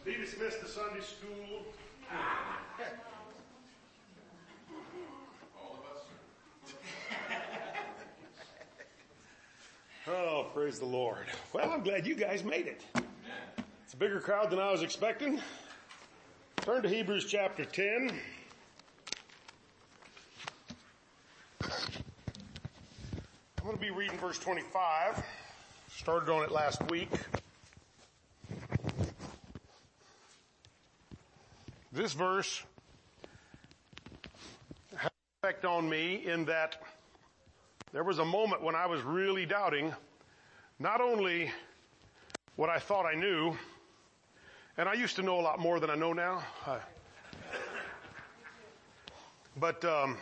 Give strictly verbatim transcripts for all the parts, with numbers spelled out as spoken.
Be dismissed to Sunday school. All of us. Oh, praise the Lord. Well, I'm glad you guys made it. It's a bigger crowd than I was expecting. Turn to Hebrews chapter ten. I'm going to be reading verse twenty-five. Started on it last week. This verse had an effect on me in that there was a moment when I was really doubting not only what I thought I knew, and I used to know a lot more than I know now, uh, but um,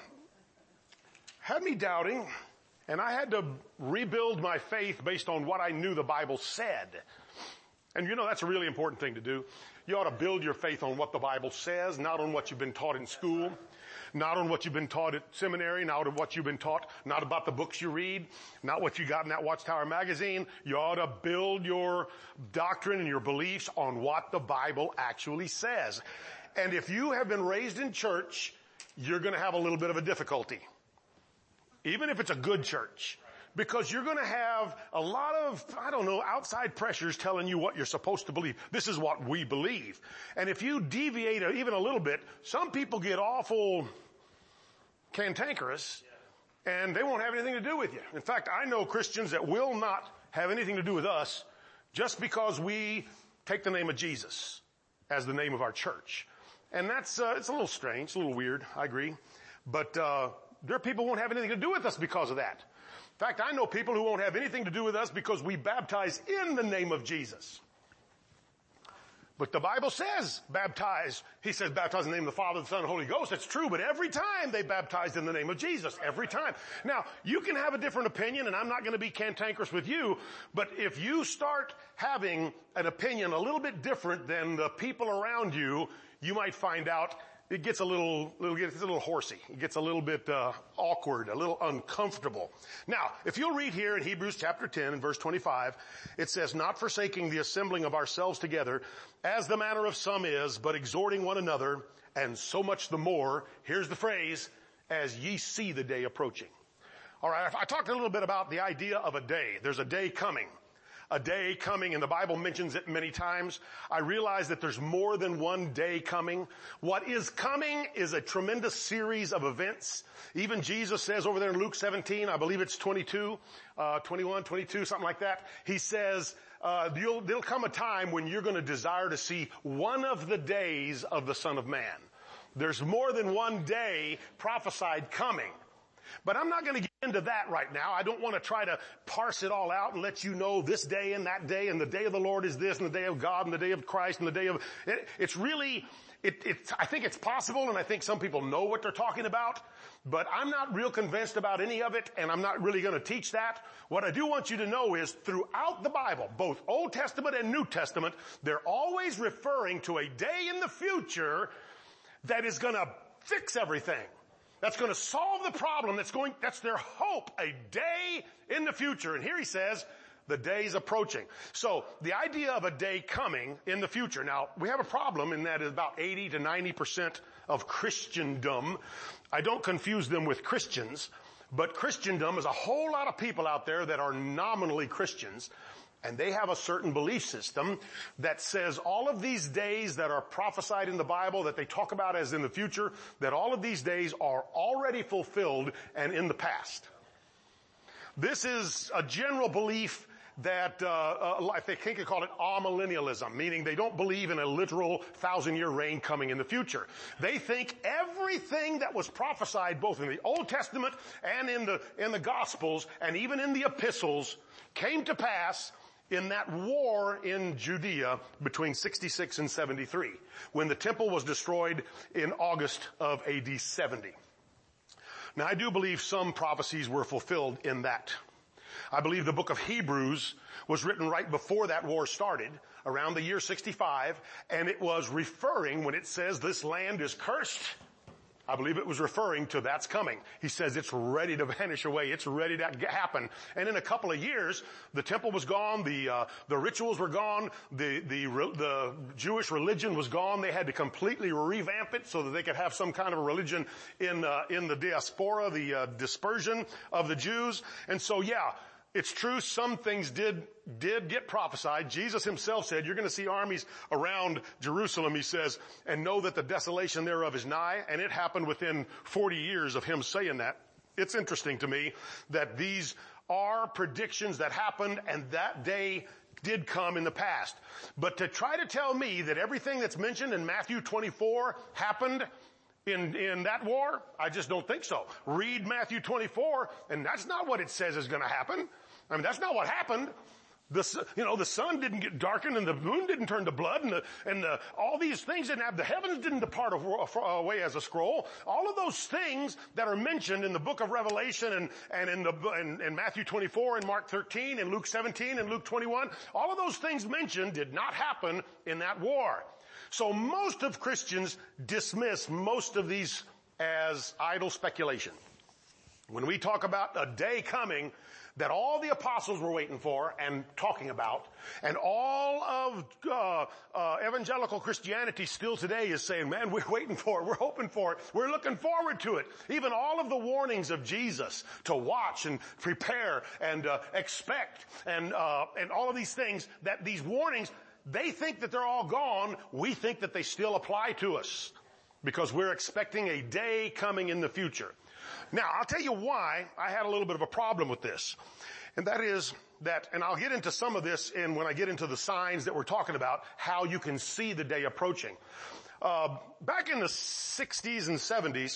had me doubting, and I had to rebuild my faith based on what I knew the Bible said. And you know, that's a really important thing to do. You ought to build your faith on what the Bible says, not on what you've been taught in school, not on what you've been taught at seminary, not on what you've been taught, not about the books you read, not what you got in that Watchtower magazine. You ought to build your doctrine and your beliefs on what the Bible actually says. And if you have been raised in church, you're going to have a little bit of a difficulty. Even if it's a good church. Because you're going to have a lot of, I don't know, outside pressures telling you what you're supposed to believe. This is what we believe. And if you deviate even a little bit, some people get awful cantankerous and they won't have anything to do with you. In fact, I know Christians that will not have anything to do with us just because we take the name of Jesus as the name of our church. And that's, uh, it's a little strange, a little weird, I agree. But, uh, there are people who won't have anything to do with us because of that. In fact, I know people who won't have anything to do with us because we baptize in the name of Jesus. But the Bible says baptize. He says baptize in the name of the Father, the Son, and the Holy Ghost. That's true, but every time they baptized in the name of Jesus. Every time. Now, you can have a different opinion, and I'm not going to be cantankerous with you, but if you start having an opinion a little bit different than the people around you, you might find out it gets a little, little, gets a little horsey. It gets a little bit, uh, awkward, a little uncomfortable. Now, if you'll read here in Hebrews chapter ten and verse twenty-five, it says, not forsaking the assembling of ourselves together, as the manner of some is, but exhorting one another, and so much the more, here's the phrase, as ye see the day approaching. Alright, I talked a little bit about the idea of a day. There's a day coming. A day coming, and the Bible mentions it many times. I realize that there's more than one day coming. What is coming is a tremendous series of events. Even Jesus says over there in Luke seventeen, I believe it's twenty-two, uh, twenty-one, twenty-two, something like that. He says, uh, you'll, there'll come a time when you're going to desire to see one of the days of the Son of Man. There's more than one day prophesied coming. But I'm not going to get into that right now. I don't want to try to parse it all out and let you know this day and that day and the day of the Lord is this and the day of God and the day of Christ and the day of, it, it's really, it, it's, I think it's possible and I think some people know what they're talking about, but I'm not real convinced about any of it and I'm not really going to teach that. What I do want you to know is throughout the Bible, both Old Testament and New Testament, they're always referring to a day in the future that is going to fix everything. That's going to solve the problem. That's going, that's their hope. A day in the future. And here he says, the day's approaching. So the idea of a day coming in the future. Now, we have a problem in that about eighty to ninety percent of Christendom. I don't confuse them with Christians, but Christendom is a whole lot of people out there that are nominally Christians. And they have a certain belief system that says all of these days that are prophesied in the Bible, that they talk about as in the future, that all of these days are already fulfilled and in the past. This is a general belief that, uh, uh I think you call it amillennialism, meaning they don't believe in a literal thousand-year reign coming in the future. They think everything that was prophesied both in the Old Testament and in the, in the Gospels and even in the epistles came to pass in that war in Judea between sixty-six and seventy-three, when the temple was destroyed in August of A D seventy. Now I do believe some prophecies were fulfilled in that. I believe the book of Hebrews was written right before that war started, around the year sixty-five, and it was referring, when it says this land is cursed, I believe it was referring to that's coming. He says it's ready to vanish away. It's ready to happen. And in a couple of years, the temple was gone. The, uh, the rituals were gone. The, the, the Jewish religion was gone. They had to completely revamp it so that they could have some kind of a religion in, uh, in the diaspora, the, uh, dispersion of the Jews. And so, yeah, it's true, some things did, did get prophesied. Jesus himself said, you're going to see armies around Jerusalem, he says, and know that the desolation thereof is nigh. And it happened within forty years of him saying that. It's interesting to me that these are predictions that happened, and that day did come in the past. But to try to tell me that everything that's mentioned in Matthew twenty-four happened In, in that war, I just don't think so. Read Matthew twenty-four, and that's not what it says is going to happen. I mean, that's not what happened. The, you know, the sun didn't get darkened, and the moon didn't turn to blood, and the, and the, all these things didn't have, the heavens didn't depart away as a scroll. All of those things that are mentioned in the book of Revelation and, and in the, in, in Matthew twenty-four and Mark thirteen and Luke seventeen and Luke twenty-one, all of those things mentioned did not happen in that war. So most of Christians dismiss most of these as idle speculation. When we talk about a day coming that all the apostles were waiting for and talking about, and all of uh, uh evangelical Christianity still today is saying, man, we're waiting for it, we're hoping for it, we're looking forward to it. Even all of the warnings of Jesus to watch and prepare and uh, expect and uh and all of these things, that these warnings, they think that they're all gone. We think that they still apply to us because we're expecting a day coming in the future. Now, I'll tell you why I had a little bit of a problem with this. And that is that, and I'll get into some of this in when I get into the signs that we're talking about, how you can see the day approaching. Uh, back in the sixties and seventies,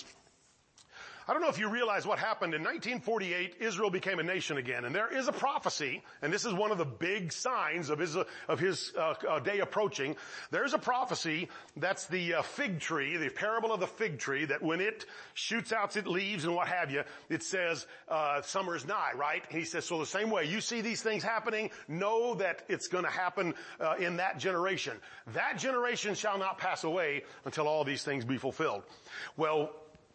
I don't know if you realize what happened. In nineteen forty-eight, Israel became a nation again. And there is a prophecy, and this is one of the big signs of his, uh, of his uh, uh, day approaching. There's a prophecy, that's the uh, fig tree, the parable of the fig tree, that when it shoots out its leaves and what have you, it says uh, summer is nigh, right? He says, so the same way you see these things happening, know that it's going to happen uh, in that generation. That generation shall not pass away until all these things be fulfilled. Well,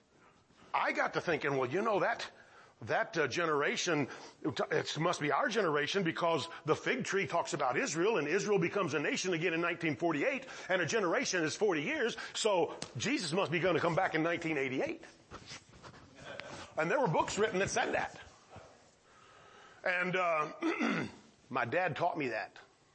I got to thinking, well, you know, that, that uh, generation, it must be our generation, because the fig tree talks about Israel, and Israel becomes a nation again in nineteen forty-eight, and a generation is forty years, so Jesus must be going to come back in nineteen eighty-eight. And there were books written that said that. And uh, my dad taught me that.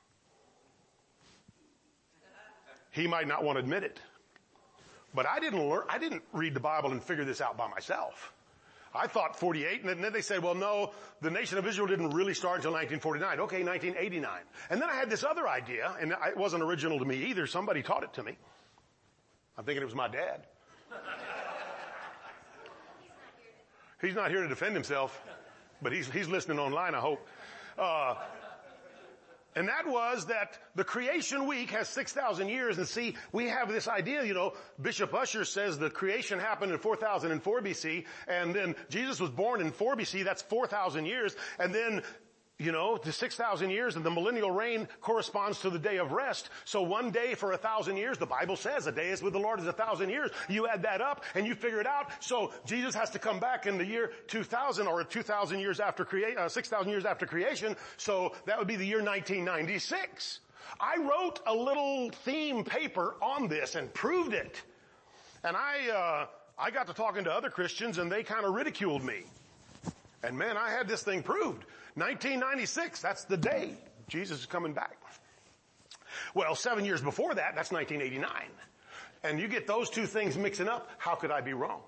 He might not want to admit it. But I didn't learn, I didn't read the Bible and figure this out by myself. I thought forty-eight, and then they said, well, no, the nation of Israel didn't really start until nineteen forty-nine. Okay, nineteen eighty-nine. And then I had this other idea, and it wasn't original to me either. Somebody taught it to me. I'm thinking it was my dad. He's not here to defend himself, but he's, he's listening online, I hope. Uh, And that was that the creation week has six thousand years. And see, we have this idea, you know, Bishop Ussher says the creation happened in four thousand four B C, and then Jesus was born in four B C, that's four thousand years, and then, you know, the six thousand years of the millennial reign corresponds to the day of rest. So one day for a thousand years, the Bible says a day is with the Lord is a thousand years. You add that up and you figure it out. So Jesus has to come back in the year two thousand, or two thousand years after creation, uh, six thousand years after creation. So that would be the year nineteen ninety-six. I wrote a little theme paper on this and proved it. And I, uh, I got to talking to other Christians, and they kind of ridiculed me. And man, I had this thing proved. nineteen ninety-six, that's the day Jesus is coming back. Well, seven years before that, that's nineteen eighty-nine. And you get those two things mixing up, how could I be wrong?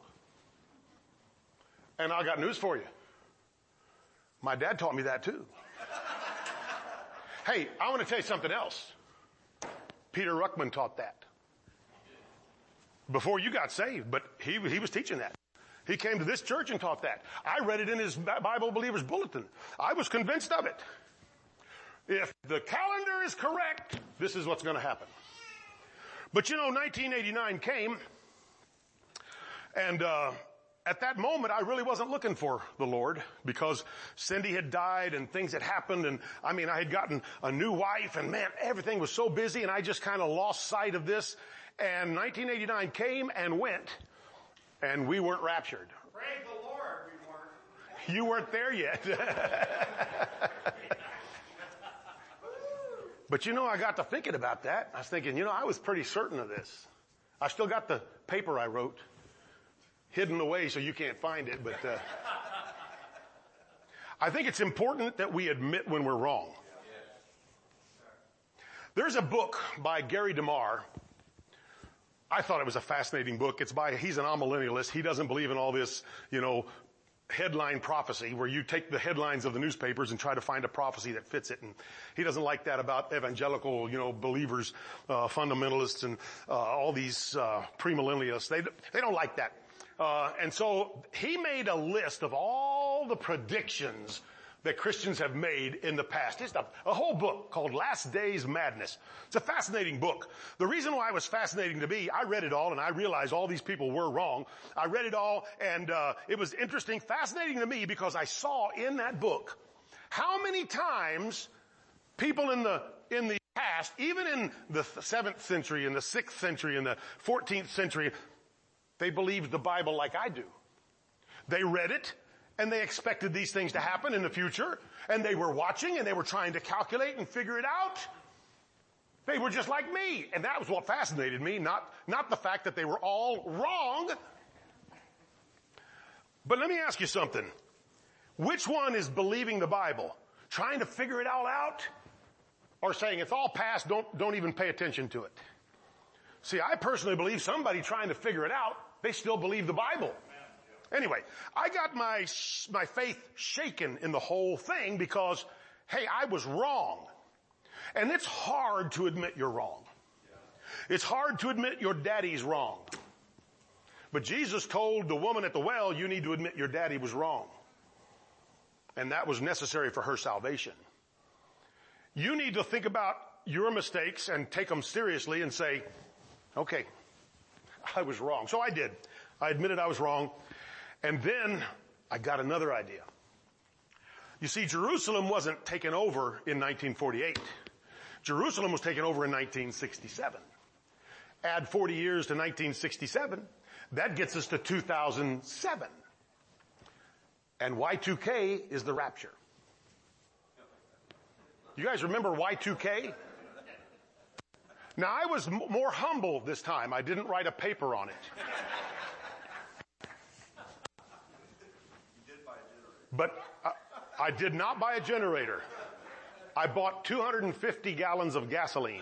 And I got news for you. My dad taught me that too. Hey, I want to tell you something else. Peter Ruckman taught that. Before you got saved, but he, he was teaching that. He came to this church and taught that. I read it in his Bible Believers Bulletin. I was convinced of it. If the calendar is correct, this is what's going to happen. But you know, nineteen eighty-nine came, and uh at that moment, I really wasn't looking for the Lord, because Cindy had died and things had happened, and I mean, I had gotten a new wife, and man, everything was so busy, and I just kind of lost sight of this. And nineteen eighty-nine came and went. And we weren't raptured. Praise the Lord, we weren't. You weren't there yet. But you know, I got to thinking about that. I was thinking, you know, I was pretty certain of this. I still got the paper I wrote hidden away so you can't find it, but uh, I think it's important that we admit when we're wrong. There's a book by Gary DeMar. I thought it was a fascinating book. It's by, he's an amillennialist. He doesn't believe in all this, you know, headline prophecy where you take the headlines of the newspapers and try to find a prophecy that fits it. And he doesn't like that about evangelical, you know, believers, uh, fundamentalists and, uh, all these, uh, premillennialists. They, they don't like that. Uh, and so he made a list of all the predictions that Christians have made in the past. It's a, a whole book called Last Days Madness. It's a fascinating book. The reason why it was fascinating to me, I read it all and I realized all these people were wrong. I read it all and uh, it was interesting, fascinating to me because I saw in that book how many times people in the in the past, even in the seventh century, in the sixth century, in the fourteenth century, they believed the Bible like I do. They read it. And they expected these things to happen in the future. And they were watching and they were trying to calculate and figure it out. They were just like me. And that was what fascinated me, not, not the fact that they were all wrong. But let me ask you something. Which one is believing the Bible? Trying to figure it all out? Or saying it's all past, don't, don't even pay attention to it? See, I personally believe somebody trying to figure it out, they still believe the Bible. Anyway, I got my, my faith shaken in the whole thing because, hey, I was wrong. And it's hard to admit you're wrong. It's hard to admit your daddy's wrong. But Jesus told the woman at the well, you need to admit your daddy was wrong. And that was necessary for her salvation. You need to think about your mistakes and take them seriously and say, okay, I was wrong. So I did. I admitted I was wrong. And then I got another idea. You see, Jerusalem wasn't taken over in nineteen forty-eight. Jerusalem was taken over in nineteen sixty-seven. Add forty years to nineteen sixty-seven, that gets us to two thousand seven. And Y two K is the rapture. You guys remember Y two K? Now, I was m- more humble this time. I didn't write a paper on it. But I, I did not buy a generator. I bought two hundred fifty gallons of gasoline.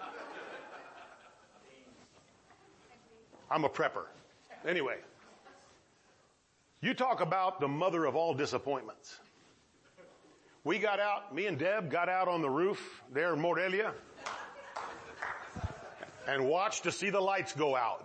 I'm a prepper. Anyway, you talk about the mother of all disappointments. We got out, me and Deb got out on the roof there in Morelia and watched to see the lights go out.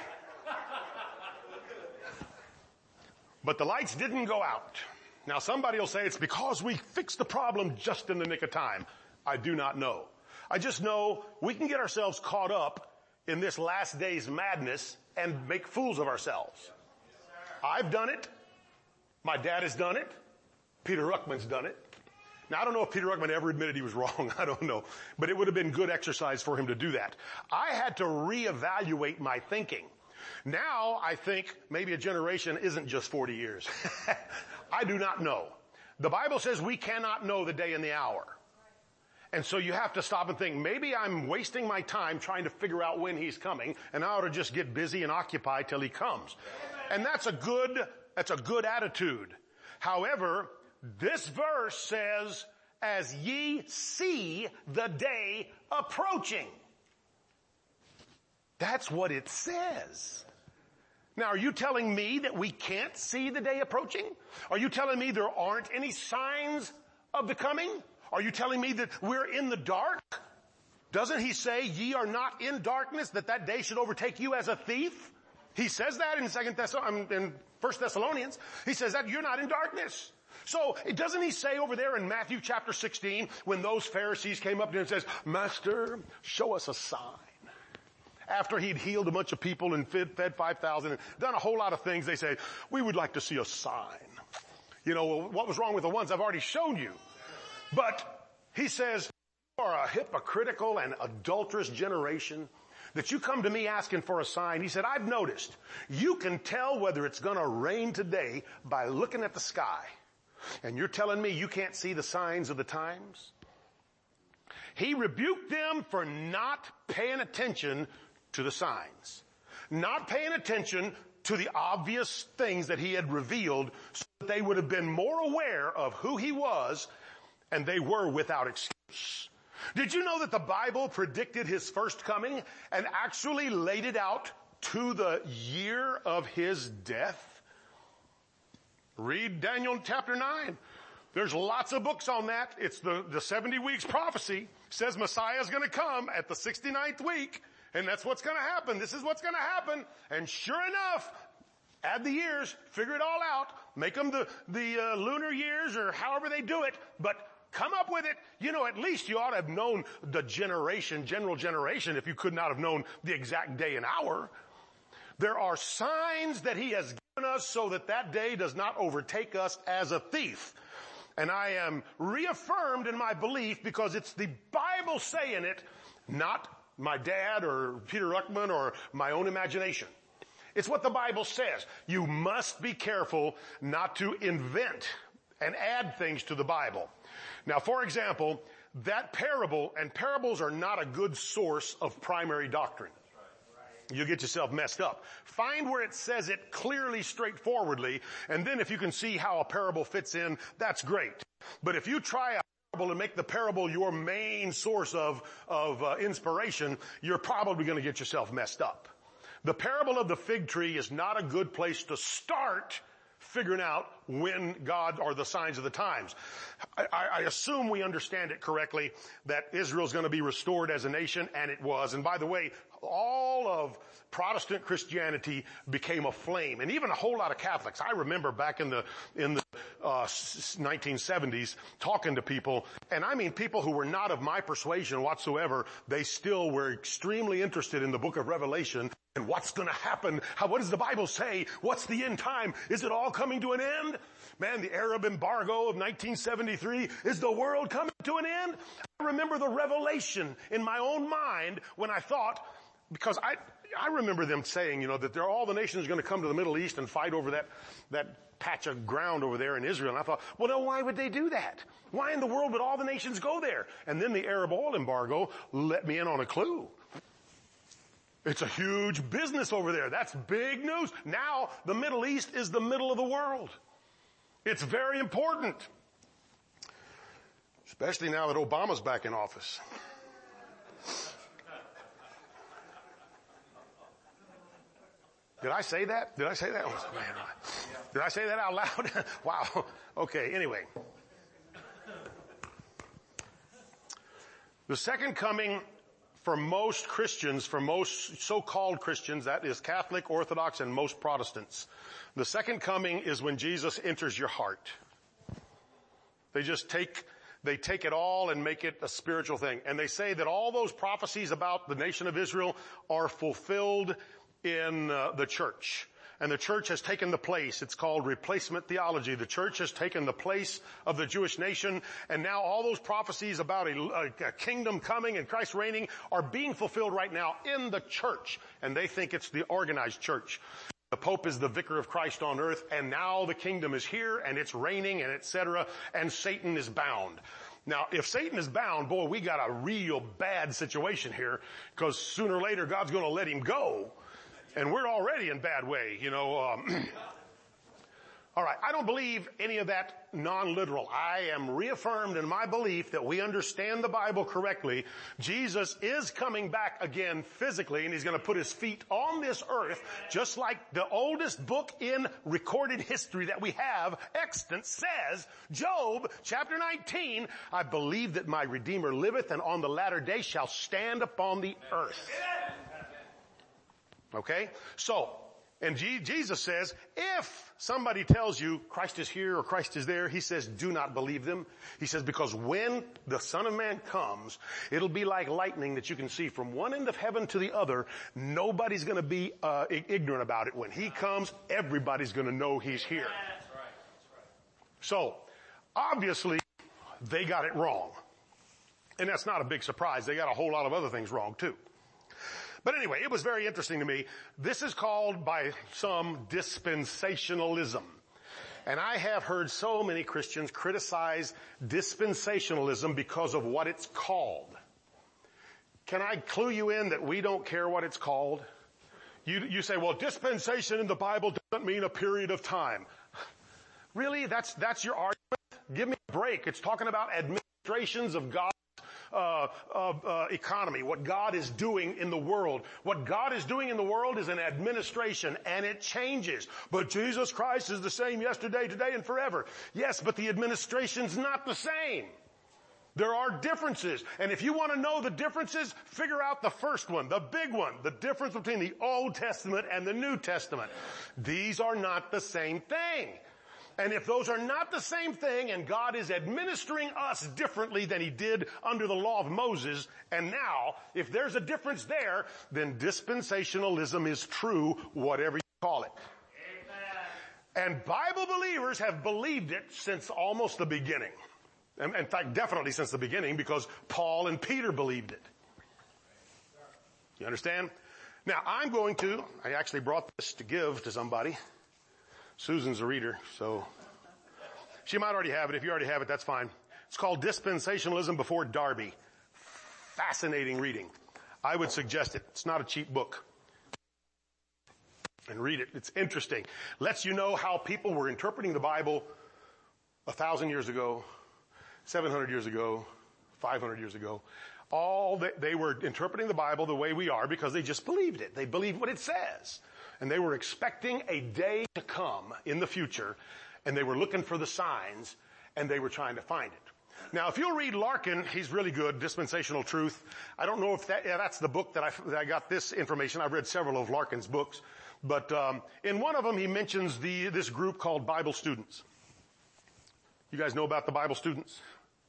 But the lights didn't go out. Now somebody will say it's because we fixed the problem just in the nick of time. I do not know. I just know we can get ourselves caught up in this last day's madness and make fools of ourselves. I've done it. My dad has done it. Peter Ruckman's done it. Now I don't know if Peter Ruckman ever admitted he was wrong. I don't know. But it would have been good exercise for him to do that. I had to reevaluate my thinking. Now I think maybe a generation isn't just forty years. I do not know. The Bible says we cannot know the day and the hour. And so you have to stop and think, maybe I'm wasting my time trying to figure out when he's coming, and I ought to just get busy and occupy till he comes. And that's a good, that's a good attitude. However, this verse says, as ye see the day approaching. That's what it says. Now, are you telling me that we can't see the day approaching? Are you telling me there aren't any signs of the coming? Are you telling me that we're in the dark? Doesn't he say, ye are not in darkness, that that day should overtake you as a thief? He says that in Second Thess- in First Thessalonians. He says that you're not in darkness. So, doesn't he say over there in Matthew chapter sixteen, when those Pharisees came up to him and says, Master, show us a sign. After he'd healed a bunch of people and fed, fed five thousand and done a whole lot of things, they say, we would like to see a sign. You know, what was wrong with the ones I've already shown you? But he says, you are a hypocritical and adulterous generation. that you come to me asking for a sign. He said, I've noticed you can tell whether it's going to rain today by looking at the sky. And you're telling me you can't see the signs of the times? He rebuked them for not paying attention to the signs, not paying attention to the obvious things that he had revealed, so that they would have been more aware of who he was, and they were without excuse. Did you know that the Bible predicted his first coming and actually laid it out to the year of his death? Read Daniel chapter nine. There's lots of books on that. It's the, the seventy weeks prophecy. Says Messiah's going to come at the sixty-ninth week, and that's what's going to happen. This is what's going to happen. And sure enough, add the years, figure it all out, make them the, the uh, lunar years or however they do it, but come up with it. You know, at least you ought to have known the generation, general generation, if you could not have known the exact day and hour. There are signs that he has given us so that that day does not overtake us as a thief. And I am reaffirmed in my belief because it's the Bible saying it, not my dad or Peter Ruckman or my own imagination. It's what the Bible says. You must be careful not to invent and add things to the Bible. Now, for example, that parable, and parables are not a good source of primary doctrine. You get yourself messed up. Find where it says it clearly, straightforwardly, and then if you can see how a parable fits in, that's great. But if you try a parable and make the parable your main source of, of uh, inspiration, you're probably going to get yourself messed up. The parable of the fig tree is not a good place to start figuring out when God or the signs of the times. I, I assume we understand it correctly that Israel's going to be restored as a nation, and it was. And by the way, all of Protestant Christianity became aflame, and even a whole lot of Catholics. I remember back in the in the uh, nineteen seventies talking to people, and I mean people who were not of my persuasion whatsoever. They still were extremely interested in the book of Revelation and what's going to happen. How, what does the Bible say? What's the end time? Is it all coming to an end? Man, the Arab embargo of nineteen seventy-three, is the world coming to an end? I remember the revelation in my own mind when I thought, because I I remember them saying, you know, that they're, all the nations are going to come to the Middle East and fight over that that patch of ground over there in Israel. And I thought, well, no, why would they do that? Why in the world would all the nations go there? And then the Arab oil embargo let me in on a clue. It's a huge business over there. That's big news. Now the Middle East is the middle of the world. It's very important. Especially now that Obama's back in office. Did I say that? Did I say that? Oh, man, did I say that out loud? Wow. Okay, anyway. The second coming for most Christians, for most so-called Christians, that is Catholic, Orthodox, and most Protestants, the second coming is when Jesus enters your heart. They just take, they take it all and make it a spiritual thing. And they say that all those prophecies about the nation of Israel are fulfilled in uh, the church. And the church has taken the place. It's called replacement theology. The church has taken the place of the Jewish nation. And now all those prophecies about a, a, a kingdom coming and Christ reigning are being fulfilled right now in the church. And they think it's the organized church. The Pope is the vicar of Christ on earth, and now the kingdom is here, and it's reigning, and et cetera, and Satan is bound. Now, if Satan is bound, boy, we got a real bad situation here, because sooner or later God's going to let him go. And we're already in bad way, you know. Um, all right, I don't believe any of that non-literal. I am reaffirmed in my belief that we understand the Bible correctly. Jesus is coming back again physically, and he's going to put his feet on this earth, just like the oldest book in recorded history that we have, extant, says, Job chapter nineteen, I believe that my Redeemer liveth, and on the latter day shall stand upon the earth. Okay? So, and G- Jesus says, if somebody tells you Christ is here or Christ is there, he says, do not believe them. He says, because when the Son of Man comes, it'll be like lightning that you can see from one end of heaven to the other. Nobody's going to be uh, ignorant about it. When he comes, everybody's going to know he's here. That's right. That's right. So, obviously, they got it wrong. And that's not a big surprise. They got a whole lot of other things wrong, too. But anyway, it was very interesting to me. This is called by some dispensationalism. And I have heard so many Christians criticize dispensationalism because of what it's called. Can I clue you in that we don't care what it's called? You, you say, well, dispensation in the Bible doesn't mean a period of time. Really? That's, that's your argument? Give me a break. It's talking about administrations of God's uh, uh, uh, economy, what God is doing in the world. What God is doing in the world is an administration, and it changes. But Jesus Christ is the same yesterday, today, and forever. Yes, but the administration's not the same. There are differences. And if you want to know the differences, figure out the first one, the big one, the difference between the Old Testament and the New Testament. These are not the same thing. And if those are not the same thing, and God is administering us differently than he did under the law of Moses, and now, if there's a difference there, then dispensationalism is true, whatever you call it. Amen. And Bible believers have believed it since almost the beginning. In fact, definitely since the beginning, because Paul and Peter believed it. You understand? Now, I'm going to, I actually brought this to give to somebody. Susan's a reader, so she might already have it. If you already have it, that's fine. It's called Dispensationalism Before Darby. Fascinating reading. I would suggest it. It's not a cheap book. And read it. It's interesting. Lets you know how people were interpreting the Bible a thousand years ago, seven hundred years ago, five hundred years ago. All that they were interpreting the Bible the way we are because they just believed it. They believed what it says. And they were expecting a day to come in the future, and they were looking for the signs, and they were trying to find it. Now, if you'll read Larkin, he's really good, Dispensational Truth. I don't know if that, yeah, that's the book that I, that I got this information. I've read several of Larkin's books. But um, in one of them, he mentions the this group called Bible Students. You guys know about the Bible Students?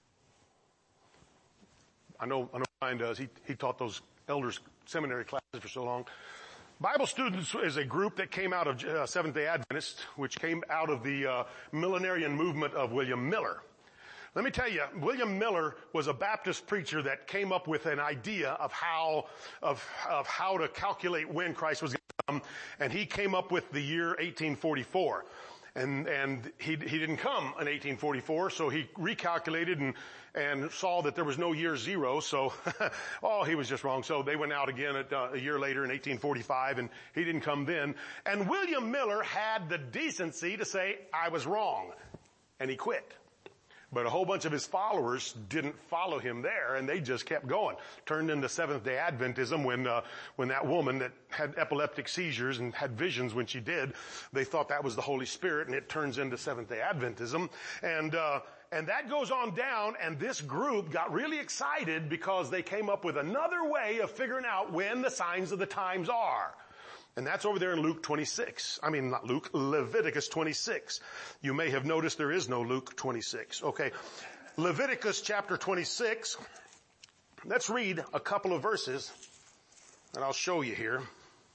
I know, I know Brian does. He, he taught those elders seminary classes for so long. Bible Students is a group that came out of uh, Seventh-day Adventists, which came out of the uh, millenarian movement of William Miller. Let me tell you, William Miller was a Baptist preacher that came up with an idea of how of of how to calculate when Christ was going to come, and he came up with the year eighteen forty-four. And, and he, he didn't come in eighteen forty-four, so he recalculated and, and saw that there was no year zero, so, oh, he was just wrong. So they went out again at, uh, a year later in eighteen forty-five, and he didn't come then. And William Miller had the decency to say, I was wrong. And he quit. But a whole bunch of his followers didn't follow him there, and they just kept going. Turned into Seventh-day Adventism when uh, when that woman that had epileptic seizures and had visions when she did, they thought that was the Holy Spirit, and it turns into Seventh-day Adventism. And uh, and that goes on down, and this group got really excited because they came up with another way of figuring out when the signs of the times are. And that's over there in Luke twenty-six. I mean, not Luke, Leviticus twenty-six. You may have noticed there is no Luke twenty-six. Okay. Leviticus chapter twenty-six. Let's read a couple of verses, and I'll show you here.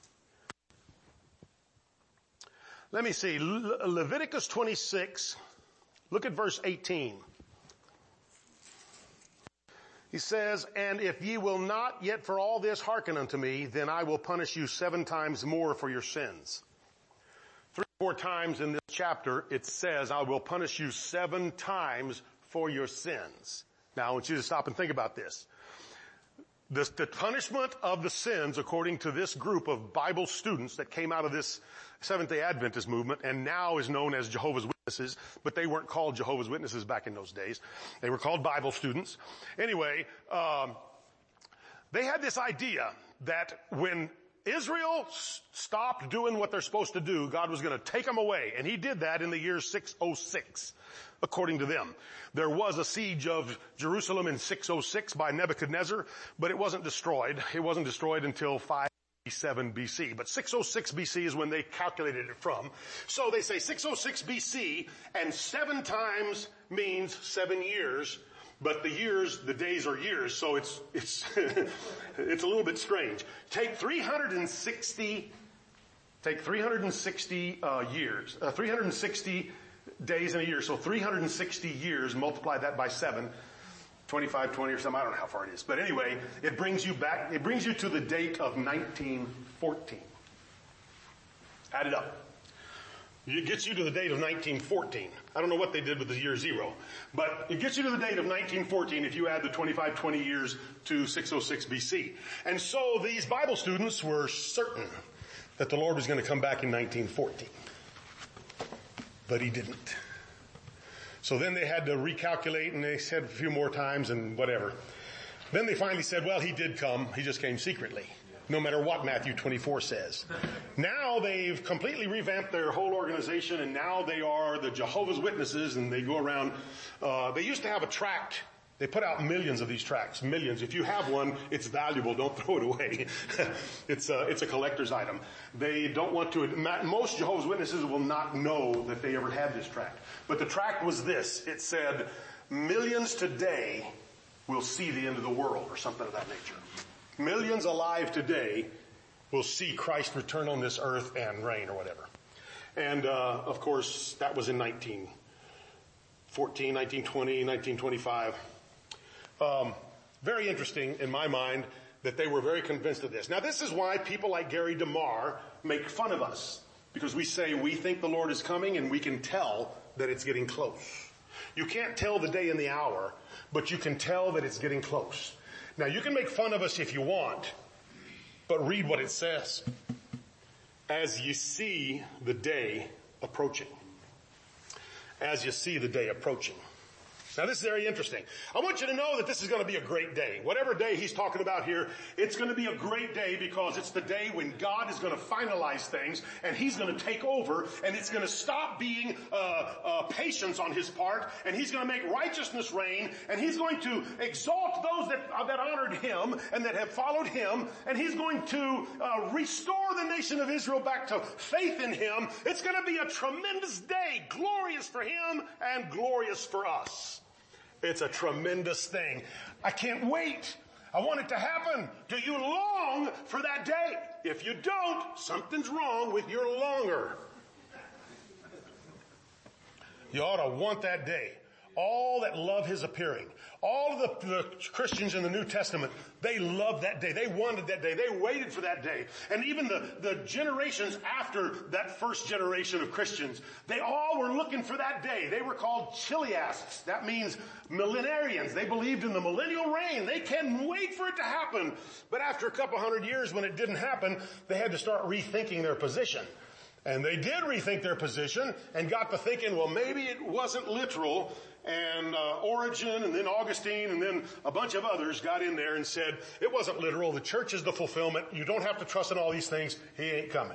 Let me see. Le- Leviticus twenty-six. Look at verse eighteen. He says, and if ye will not yet for all this hearken unto me, then I will punish you seven times more for your sins. Three or four times in this chapter, it says, I will punish you seven times for your sins. Now, I want you to stop and think about this. The, the punishment of the sins, according to this group of Bible students that came out of this Seventh-day Adventist movement and now is known as Jehovah's Witnesses, but they weren't called Jehovah's Witnesses back in those days. They were called Bible students. Anyway, um, they had this idea that when Israel s- stopped doing what they're supposed to do, God was going to take them away. And he did that in the year six oh six, according to them. There was a siege of Jerusalem in six oh six by Nebuchadnezzar, but it wasn't destroyed. It wasn't destroyed until five eighty-seven B C. But six oh six B C is when they calculated it from. So they say six oh six B C, and seven times means seven years. But the years, the days are years, so it's, it's, it's a little bit strange. Take three hundred sixty, take three hundred sixty, uh, years, uh, three hundred sixty days in a year, so three hundred sixty years, multiply that by seven. twenty-five twenty or something. I don't know how far it is. But anyway, it brings you back, it brings you to the date of nineteen fourteen. Add it up. It gets you to the date of nineteen fourteen. I don't know what they did with the year zero, but it gets you to the date of nineteen fourteen if you add the twenty-five twenty years to six oh six B C. And so these Bible students were certain that the Lord was going to come back in nineteen fourteen. But he didn't. So then they had to recalculate, and they said a few more times and whatever. Then they finally said, well, he did come. He just came secretly. No matter what Matthew twenty-four says. Now they've completely revamped their whole organization, and now they are the Jehovah's Witnesses, and they go around. Uh, they used to have a tract. They put out millions of these tracts, millions. If you have one, it's valuable. Don't throw it away. it's a, it's a collector's item. They don't want to, most Jehovah's Witnesses will not know that they ever had this tract. But the tract was this. It said, millions today will see the end of the world, or something of that nature. Millions alive today will see Christ return on this earth and reign or whatever. And, uh, of course, that was in nineteen fourteen, nineteen twenty, nineteen twenty-five. Um, very interesting in my mind that they were very convinced of this. Now, this is why people like Gary DeMar make fun of us. Because we say we think the Lord is coming and we can tell that it's getting close. You can't tell the day and the hour, but you can tell that it's getting close. Now, you can make fun of us if you want, but read what it says. As you see the day approaching. As you see the day approaching. Now, this is very interesting. I want you to know that this is going to be a great day. Whatever day he's talking about here, it's going to be a great day because it's the day when God is going to finalize things and he's going to take over, and it's going to stop being uh, uh, patience on his part, and he's going to make righteousness reign, and he's going to exalt those that, uh, that honored him and that have followed him, and he's going to uh, restore the nation of Israel back to faith in him. It's going to be a tremendous day, glorious for him and glorious for us. It's a tremendous thing. I can't wait. I want it to happen. Do you long for that day? If you don't, something's wrong with your longer. You ought to want that day. All that love his appearing. All of the, the Christians in the New Testament, they loved that day. They wanted that day. They waited for that day. And even the, the generations after that first generation of Christians, they all were looking for that day. They were called chiliasts. That means millenarians. They believed in the millennial reign. They can't wait for it to happen. But after a couple hundred years when it didn't happen, they had to start rethinking their position. And they did rethink their position and got to thinking, well, maybe it wasn't literal. And uh, Origen and then Augustine and then a bunch of others got in there and said, it wasn't literal. The church is the fulfillment. You don't have to trust in all these things. He ain't coming.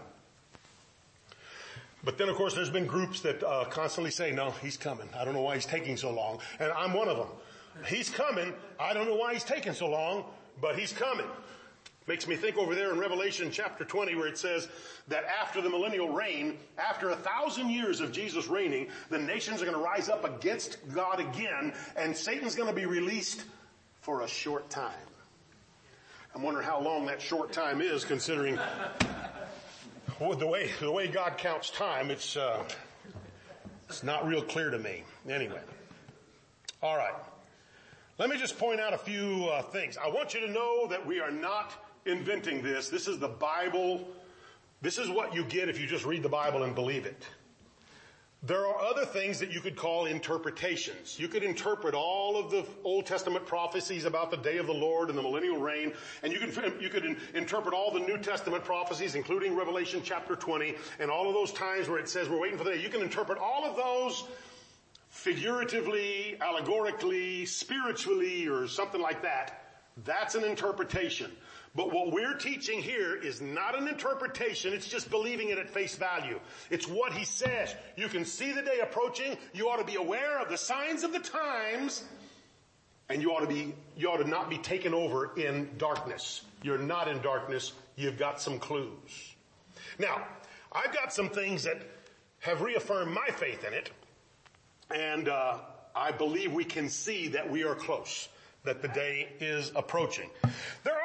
But then, of course, there's been groups that uh, constantly say, no, he's coming. I don't know why he's taking so long. And I'm one of them. He's coming. I don't know why he's taking so long, but he's coming. Makes me think over there in Revelation chapter twenty where it says that after the millennial reign, after a thousand years of Jesus reigning, the nations are going to rise up against God again, and Satan's going to be released for a short time. I'm wondering how long that short time is, considering the way the way God counts time. It's uh, it's not real clear to me. Anyway, all right. Let me just point out a few uh, things. I want you to know that we are not inventing this. This is the Bible. This is what you get if you just read the Bible and believe it. There are other things that you could call interpretations. You could interpret all of the Old Testament prophecies about the day of the Lord and the millennial reign, and you could you could in, interpret all the New Testament prophecies, including Revelation chapter twenty, and all of those times where it says we're waiting for the day. You can interpret all of those figuratively, allegorically, spiritually, or something like that. That's an interpretation. But what we're teaching here is not an interpretation. It's just believing it at face value. It's what he says. You can see the day approaching. You ought to be aware of the signs of the times. And you ought to be, you ought to not be taken over in darkness. You're not in darkness. You've got some clues. Now, I've got some things that have reaffirmed my faith in it. And uh, I believe we can see that we are close, that the day is approaching. There are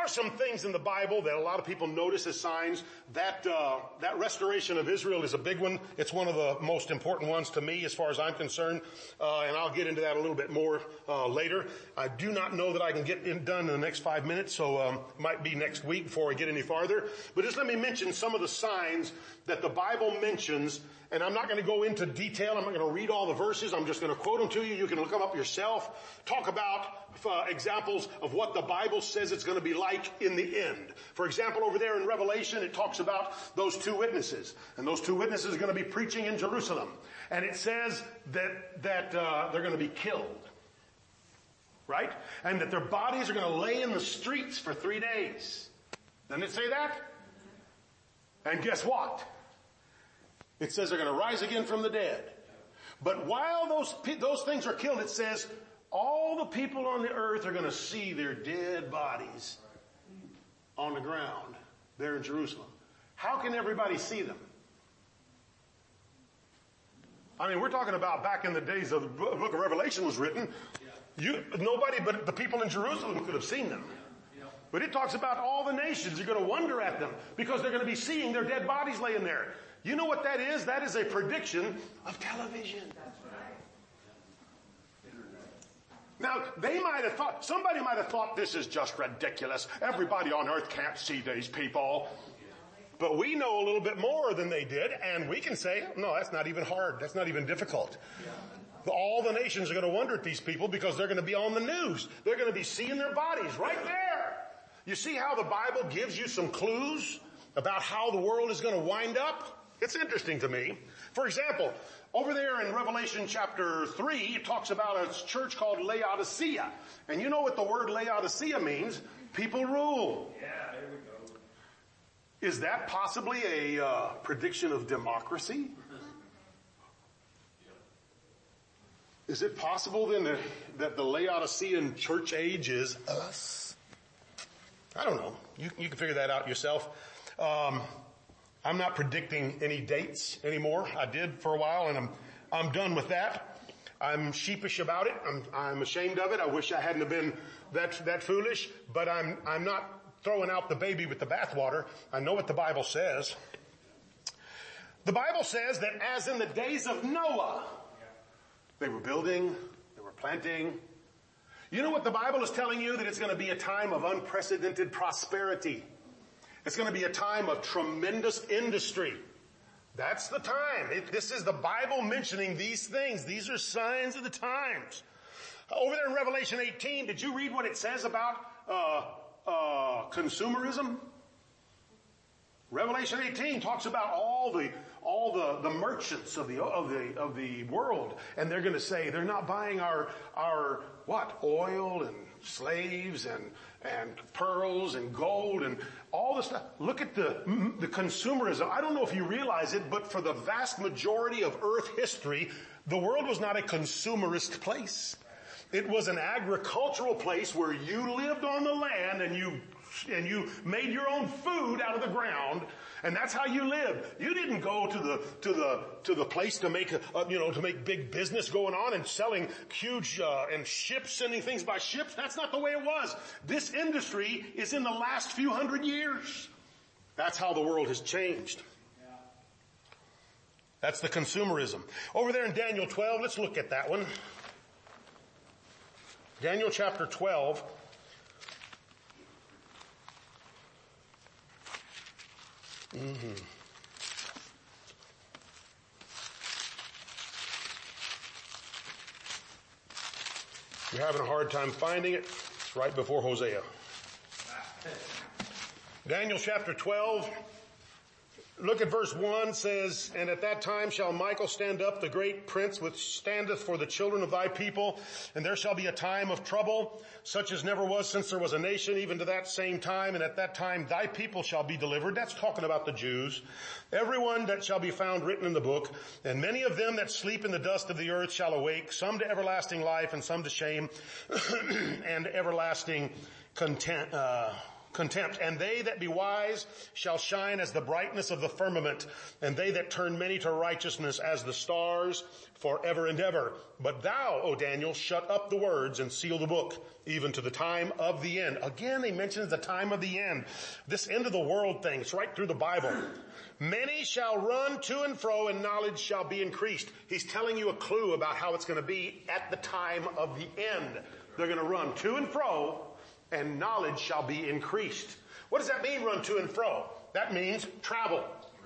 are some things in the Bible that a lot of people notice as signs. That, uh, that restoration of Israel is a big one. It's one of the most important ones to me as far as I'm concerned. Uh, and I'll get into that a little bit more, uh, later. I do not know that I can get it done in the next five minutes, so, um, might be next week before I get any farther. But just let me mention some of the signs that the Bible mentions. And I'm not going to go into detail. I'm not going to read all the verses. I'm just going to quote them to you. You can look them up yourself. Talk about uh, examples of what the Bible says it's going to be like in the end. For example, over there in Revelation, it talks about those two witnesses. And those two witnesses are going to be preaching in Jerusalem. And it says that, that uh, they're going to be killed. Right? And that their bodies are going to lay in the streets for three days. Doesn't it say that? And guess what? It says they're going to rise again from the dead. But while those, those things are killed, it says all the people on the earth are going to see their dead bodies on the ground there in Jerusalem. How can everybody see them? I mean, we're talking about back in the days of the book of Revelation was written. You, nobody but the people in Jerusalem could have seen them. But it talks about all the nations are going to wonder at them because they're going to be seeing their dead bodies laying there. You know what that is? That is a prediction of television. Now, they might have thought, somebody might have thought this is just ridiculous. Everybody on earth can't see these people. But we know a little bit more than they did, and we can say, no, that's not even hard. That's not even difficult. All the nations are going to wonder at these people because they're going to be on the news. They're going to be seeing their bodies right there. You see how the Bible gives you some clues about how the world is going to wind up? It's interesting to me. For example, over there in Revelation chapter three, it talks about a church called Laodicea. And you know what the word Laodicea means? People rule. Yeah, there we go. Is that possibly a uh, prediction of democracy? Is it possible then that, that the Laodicean church age is us? I don't know. You, you can figure that out yourself. Um, I'm not predicting any dates anymore. I did for a while, and I'm I'm done with that. I'm sheepish about it. I'm I'm ashamed of it. I wish I hadn't have been that that foolish. But I'm I'm not throwing out the baby with the bathwater. I know what the Bible says. The Bible says that as in the days of Noah, they were building, they were planting. You know what the Bible is telling you? That it's going to be a time of unprecedented prosperity. It's going to be a time of tremendous industry. That's the time. It, this is the Bible mentioning these things. These are signs of the times. Over there in Revelation eighteen, did you read what it says about uh, uh, consumerism? Revelation eighteen talks about all the all the, the merchants of the of the of the world, and they're going to say they're not buying our our what oil and slaves and and pearls and gold and all this stuff. Look at the the consumerism. I don't know if you realize it, but for the vast majority of Earth history, the world was not a consumerist place. It was an agricultural place where you lived on the land and you and you made your own food out of the ground, and that's how you lived. You didn't go to the to the to the place to make a, uh, you know to make big business going on and selling huge uh, and ships sending things by ships. That's not the way it was. This industry is in the last few hundred years. That's how the world has changed. That's the consumerism. Over there in Daniel twelve, let's look at that one. Daniel chapter twelve. Mm-hmm. You're having a hard time finding it? It's right before Hosea. Daniel chapter twelve. Look at verse one, says, "And at that time shall Michael stand up, the great prince which standeth for the children of thy people, and there shall be a time of trouble, such as never was since there was a nation, even to that same time, and at that time thy people shall be delivered." That's talking about the Jews. "Everyone that shall be found written in the book, and many of them that sleep in the dust of the earth shall awake, some to everlasting life and some to shame and everlasting content, uh, contempt. And they that be wise shall shine as the brightness of the firmament, and they that turn many to righteousness as the stars forever and ever. But thou, O Daniel, shut up the words and seal the book, even to the time of the end. Again, he mentions the time of the end. This end of the world thing, it's right through the Bible. Many shall run to and fro, and knowledge shall be increased. He's telling you a clue about how it's going to be at the time of the end. They're going to run to and fro, and knowledge shall be increased. What does that mean, run to and fro? That means travel.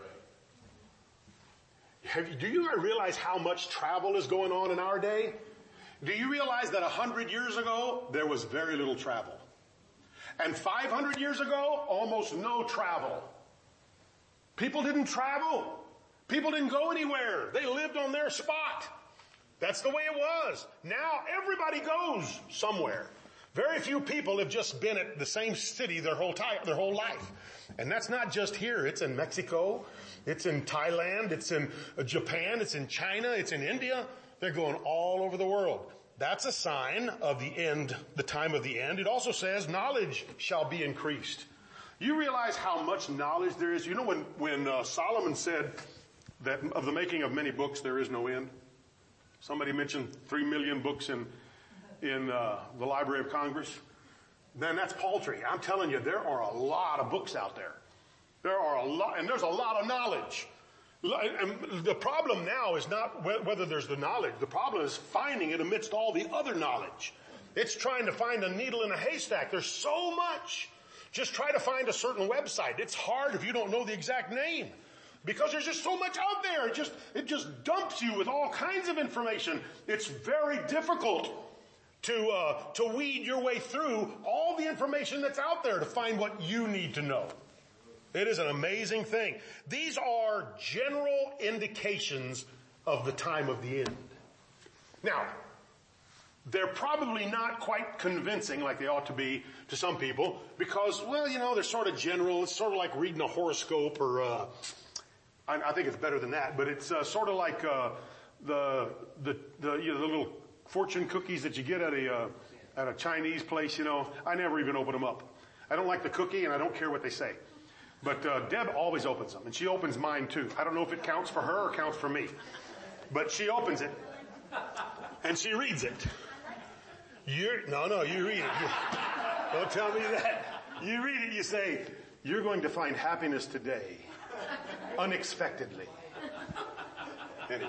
Have you, do you realize how much travel is going on in our day? Do you realize that a hundred years ago, there was very little travel? And five hundred years ago, almost no travel. People didn't travel. People didn't go anywhere. They lived on their spot. That's the way it was. Now everybody goes somewhere. Very few people have just been at the same city their whole time, their whole life. And that's not just here. It's in Mexico. It's in Thailand. It's in Japan. It's in China. It's in India. They're going all over the world. That's a sign of the end, the time of the end. It also says knowledge shall be increased. You realize how much knowledge there is? You know when, when uh, Solomon said that of the making of many books there is no end? Somebody mentioned three million books in in uh, the Library of Congress. Then that's paltry. I'm telling you, there are a lot of books out there. There are a lot, and there's a lot of knowledge. And the problem now is not whether there's the knowledge. The problem is finding it amidst all the other knowledge. It's trying to find a needle in a haystack. There's so much. Just try to find a certain website. It's hard if you don't know the exact name. Because there's just so much out there. It just, it just dumps you with all kinds of information. It's very difficult to, uh, to weed your way through all the information that's out there to find what you need to know. It is an amazing thing. These are general indications of the time of the end. Now, they're probably not quite convincing like they ought to be to some people because, well, you know, they're sort of general. It's sort of like reading a horoscope or, uh, I, I think it's better than that, but it's uh, sort of like uh, the, the, the, you know, the little fortune cookies that you get at a, uh, at a Chinese place, you know. I never even open them up. I don't like the cookie and I don't care what they say. But uh, Deb always opens them, and she opens mine too. I don't know if it counts for her or counts for me. But she opens it, and she reads it. You're, no, no, you read it. You, don't tell me that. You read it, you say, you're going to find happiness today, unexpectedly. Anyway.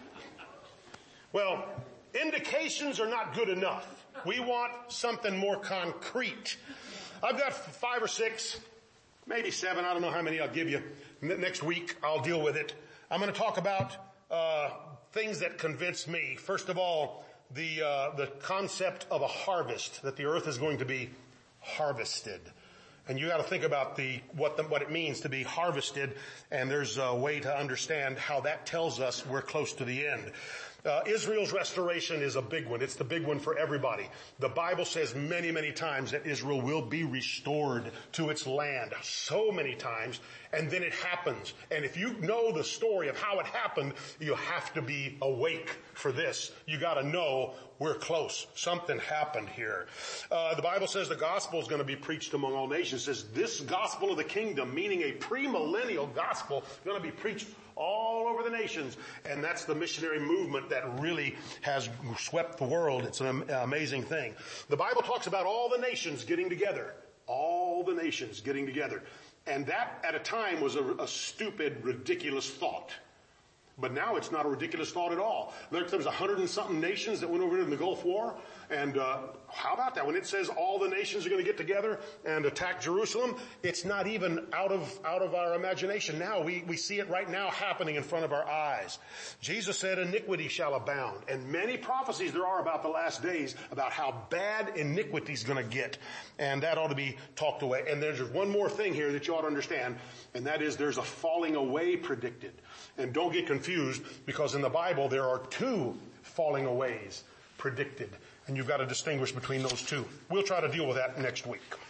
Well, indications are not good enough. We want something more concrete. I've got five or six, maybe seven, I don't know how many I'll give you. Next week, I'll deal with it. I'm going to talk about uh things that convince me. First of all, the uh the concept of a harvest, that the earth is going to be harvested. And you got to think about the what the, what it means to be harvested, and there's a way to understand how that tells us we're close to the end. Uh, Israel's restoration is a big one. It's the big one for everybody. The Bible says many, many times that Israel will be restored to its land. So many times. And then it happens. And if you know the story of how it happened, you have to be awake for this. You got to know we're close. Something happened here. Uh, the Bible says the gospel is going to be preached among all nations. It says this gospel of the kingdom, meaning a premillennial gospel, is going to be preached all over the nations. And that's the missionary movement that really has swept the world. It's an amazing thing. The Bible talks about all the nations getting together. All the nations getting together. And that at a time was a, a stupid, ridiculous thought. But now it's not a ridiculous thought at all. There, there was a hundred and something nations that went over in the Gulf War. And uh, how about that? When it says all the nations are going to get together and attack Jerusalem, it's not even out of out of our imagination now. We, we see it right now happening in front of our eyes. Jesus said, iniquity shall abound. And many prophecies there are about the last days about how bad iniquity is going to get. And that ought to be talked away. And there's one more thing here that you ought to understand, and that is there's a falling away predicted. And don't get confused, because in the Bible there are two falling aways predicted. And you've got to distinguish between those two. We'll try to deal with that next week.